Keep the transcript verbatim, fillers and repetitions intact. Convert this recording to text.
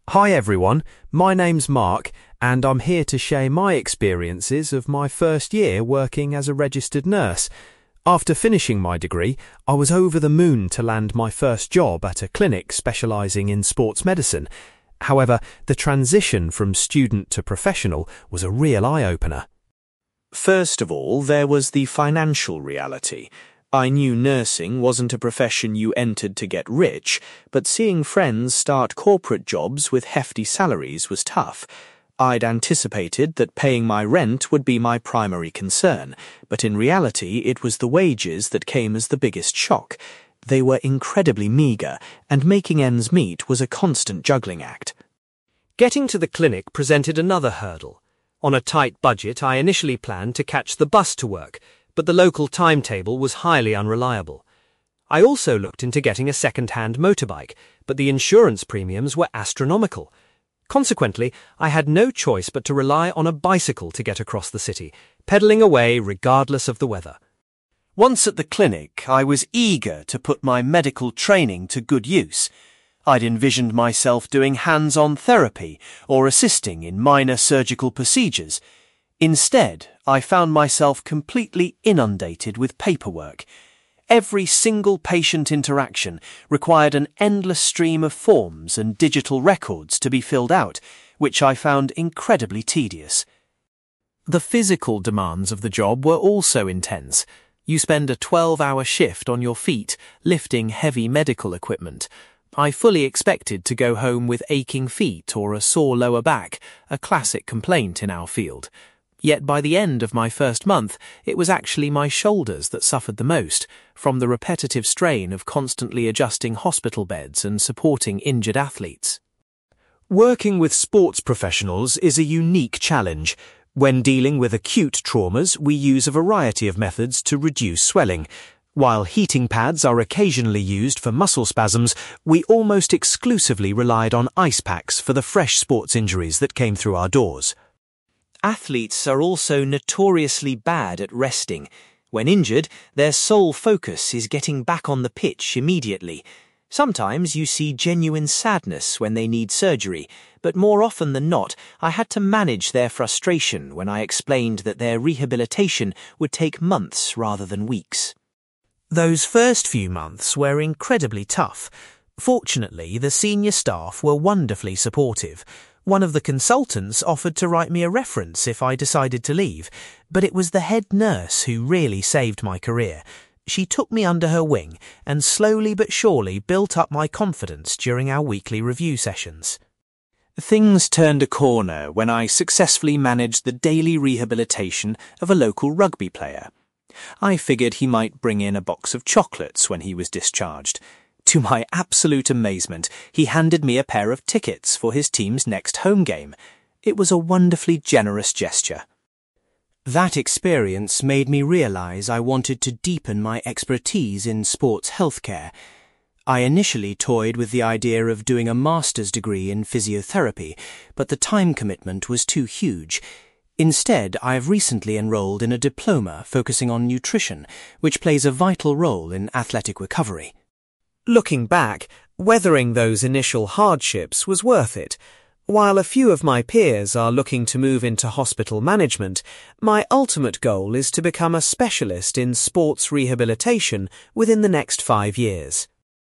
Hi everyone, my name's Mark and I'm here to share my experiences of my first year working as a registered nurse. After finishing my degree, I was over the moon to land my first job at a clinic specialising in sports medicine. However, the transition from student to professional was a real eye-opener. First of all, there was the financial reality. I knew nursing wasn't a profession you entered to get rich, but seeing friends start corporate jobs with hefty salaries was tough. I'd anticipated that paying my rent would be my primary concern, but in reality it was the wages that came as the biggest shock. They were incredibly meagre, and making ends meet was a constant juggling act. Getting to the clinic presented another hurdle. On a tight budget, I initially planned to catch the bus to work, but the local timetable was highly unreliable. I also looked into getting a second-hand motorbike, but the insurance premiums were astronomical. Consequently, I had no choice but to rely on a bicycle to get across the city, pedalling away regardless of the weather. Once at the clinic, I was eager to put my medical training to good use. I'd envisioned myself doing hands-on therapy or assisting in minor surgical procedures. Instead, I found myself completely inundated with paperwork. Every single patient interaction required an endless stream of forms and digital records to be filled out, which I found incredibly tedious. The physical demands of the job were also intense. You spend a twelve-hour shift on your feet, lifting heavy medical equipment. I fully expected to go home with aching feet or a sore lower back, a classic complaint in our field. Yet by the end of my first month, it was actually my shoulders that suffered the most, from the repetitive strain of constantly adjusting hospital beds and supporting injured athletes. Working with sports professionals is a unique challenge. When dealing with acute traumas, we use a variety of methods to reduce swelling. While heating pads are occasionally used for muscle spasms, we almost exclusively relied on ice packs for the fresh sports injuries that came through our doors. Athletes are also notoriously bad at resting. When injured, their sole focus is getting back on the pitch immediately. Sometimes you see genuine sadness when they need surgery, but more often than not, I had to manage their frustration when I explained that their rehabilitation would take months rather than weeks. Those first few months were incredibly tough. Fortunately, the senior staff were wonderfully supportive. One of the consultants offered to write me a reference if I decided to leave, but it was the head nurse who really saved my career. She took me under her wing and slowly but surely built up my confidence during our weekly review sessions. Things turned a corner when I successfully managed the daily rehabilitation of a local rugby player. I figured he might bring in a box of chocolates when he was discharged. To my absolute amazement, he handed me a pair of tickets for his team's next home game. It was a wonderfully generous gesture. That experience made me realise I wanted to deepen my expertise in sports healthcare. I initially toyed with the idea of doing a master's degree in physiotherapy, but the time commitment was too huge. Instead, I have recently enrolled in a diploma focusing on nutrition, which plays a vital role in athletic recovery. Looking back, weathering those initial hardships was worth it. While a few of my peers are looking to move into hospital management, my ultimate goal is to become a specialist in sports rehabilitation within the next five years.